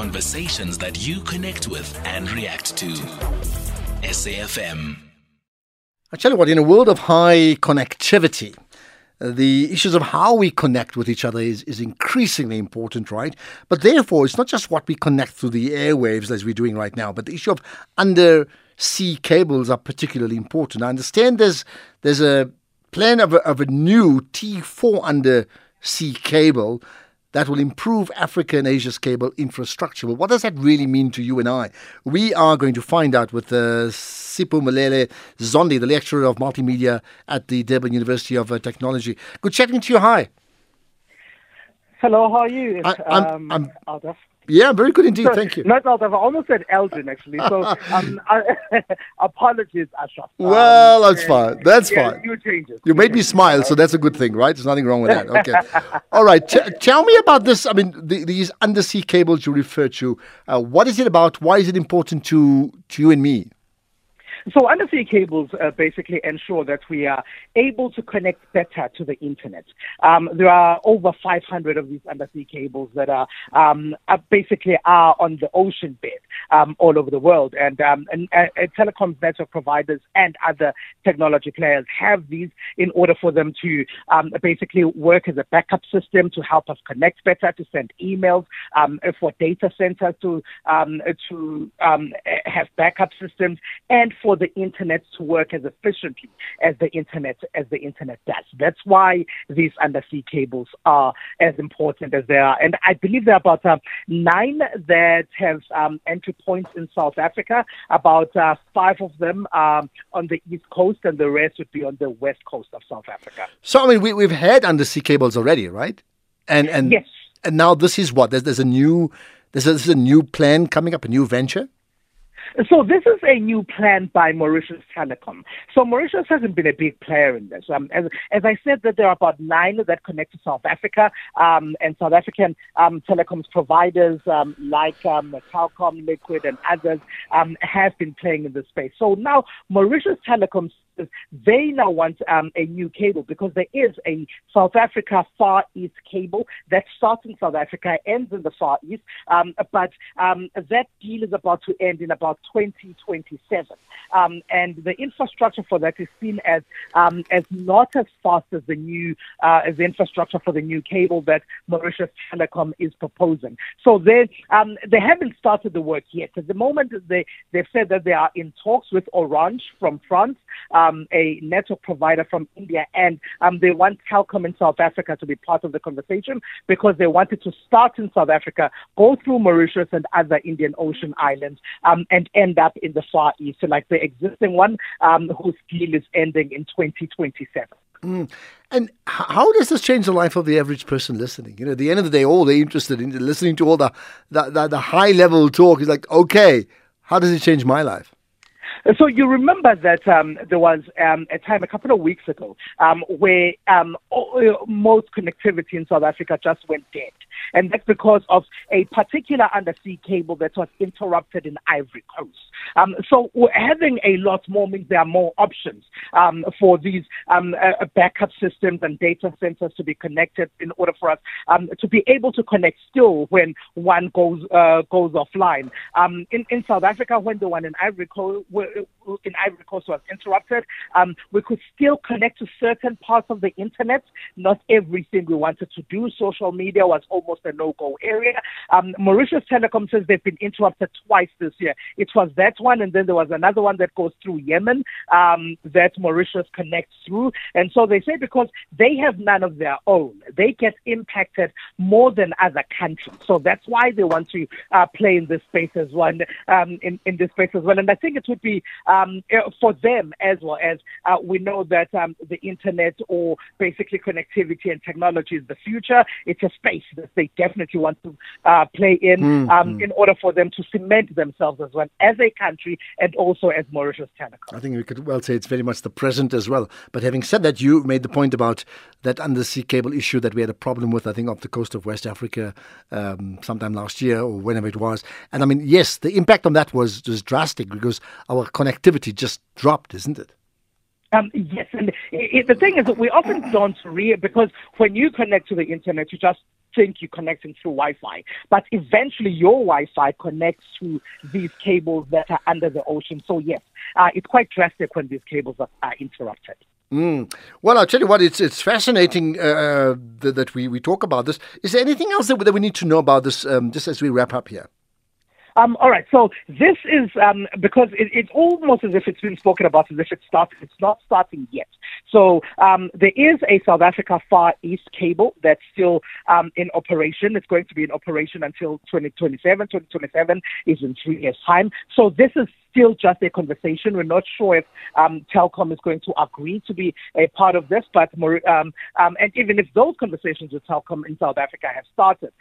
Conversations that you connect with and react to. SAFM. I tell you what, in a world of high connectivity, the issues of how we connect with each other is increasingly important, right? But therefore, it's not just what we connect through the airwaves as we're doing right now, but the issue of undersea cables are particularly important. I understand there's a plan of a new T4 undersea cable that will improve Africa and Asia's cable infrastructure. But what does that really mean to you and I? We are going to find out with Siphumelele Zondi, the lecturer of multimedia at the Durban University of Technology. Good chatting to you. Hi. Hello, how are you? I'm Aldaf. Yeah, very good indeed. Thank you. Not Aldaf, I almost said Elgin, actually. So, apologies, Ashraf. Well, that's fine. That's fine. New changes. You made me smile, so that's a good thing, right? There's nothing wrong with that. Okay. All right. Tell me about this. I mean, these undersea cables you refer to. What is it about? Why is it important to you and me? So undersea cables basically ensure that we are able to connect better to the internet. There are over 500 of these undersea cables that are basically on the ocean bed all over the world, and telecoms network providers and other technology players have these in order for them to basically work as a backup system to help us connect better, to send emails, for data centers to have backup systems, and for the internet to work as efficiently as the internet does. That's why these undersea cables are as important as they are. And I believe there are about 9 that have entry points in South Africa. About 5 of them are on the east coast, and the rest would be on the west coast of South Africa. So I mean, we've had undersea cables already, right? And yes. And now this is what? There's a new plan coming up, a new venture? So this is a new plan by Mauritius Telecom. So Mauritius hasn't been a big player in this. As I said, that there are about 9 that connect to South Africa, and South African telecoms providers like Telkom, Liquid, and others have been playing in this space. So now Mauritius Telecom, they now want a new cable, because there is a South Africa Far East cable that starts in South Africa, ends in the Far East, but that deal is about to end in about 2027. And the infrastructure for that is seen as not as fast as the new as the infrastructure for the new cable that Mauritius Telecom is proposing. So they haven't started the work yet. At the moment, they've said that they are in talks with Orange from France, a network provider from India, and they want Telkom in South Africa to be part of the conversation, because they wanted to start in South Africa, go through Mauritius and other Indian Ocean islands, and end up in the Far East, so like the existing one, whose deal is ending in 2027. And how does this change the life of the average person listening? You know, at the end of the day, all they're interested in listening to all the high level talk is like, okay, how does it change my life? So you remember that there was a time a couple of weeks ago where most connectivity in South Africa just went dead. And that's because of a particular undersea cable that was interrupted in Ivory Coast. So having a lot more means there are more options for these backup systems and data centers to be connected, in order for us to be able to connect still when one goes offline. In South Africa, when the one in Ivory Coast was interrupted, we could still connect to certain parts of the internet. Not everything we wanted to do. Social media was almost a no-go area. Mauritius Telecom says they've been interrupted twice this year. It was that one, and then there was another one that goes through Yemen that Mauritius connects through. And so they say because they have none of their own, they get impacted more than other countries. So that's why they want to play in this space as well. In this space as well. And I think it would be for them as well, as we know that the internet, or basically connectivity and technology, is the future. It's a space that they definitely want to play in order for them to cement themselves as well as a country, and also as Mauritius Telecom. I think we could well say it's very much the present as well. But having said that, you made the point about that undersea cable issue that we had a problem with, I think, off the coast of West Africa sometime last year or whenever it was. And I mean, yes, the impact on that was just drastic, because our connectivity just dropped, isn't it? Yes, and the thing is that we often don't because when you connect to the internet, you just think you're connecting through Wi-Fi, but eventually your Wi-Fi connects to these cables that are under the ocean. So yes, it's quite drastic when these cables are interrupted. Well, I'll tell you what, it's fascinating that we talk about this. Is there anything else that we need to know about this, just as we wrap up here? All right, so this is because it's almost as if it's been spoken about as if it started. It's not starting yet. So there is a South Africa Far East cable that's still in operation. It's going to be in operation until 2027. 2027 is in 3 years' time. So this is still just a conversation. We're not sure if Telkom is going to agree to be a part of this, but and even if those conversations with Telkom in South Africa have started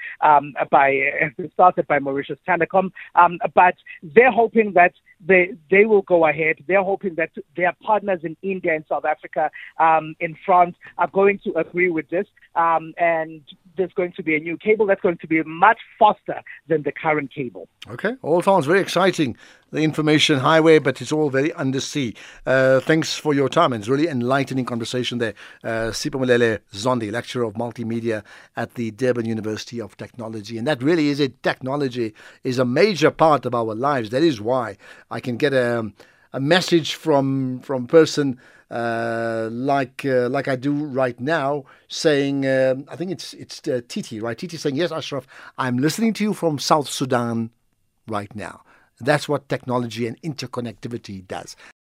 by Mauritius Telecom, but they're hoping that they will go ahead. They're hoping that their partners in India and South Africa, in France, are going to agree with this, and there's going to be a new cable that's going to be much faster than the current cable. Okay, all sounds very exciting. The information highway, but it's all very undersea. Thanks for your time. It's really enlightening conversation there. Sipho Zondi, lecturer of multimedia at the Durban University of Technology. And that really is it. Technology is a major part of our lives. That is why I can get a message from person like I do right now, saying, I think it's Titi, right? Titi saying, yes, Ashraf, I'm listening to you from South Sudan right now. That's what technology and interconnectivity does.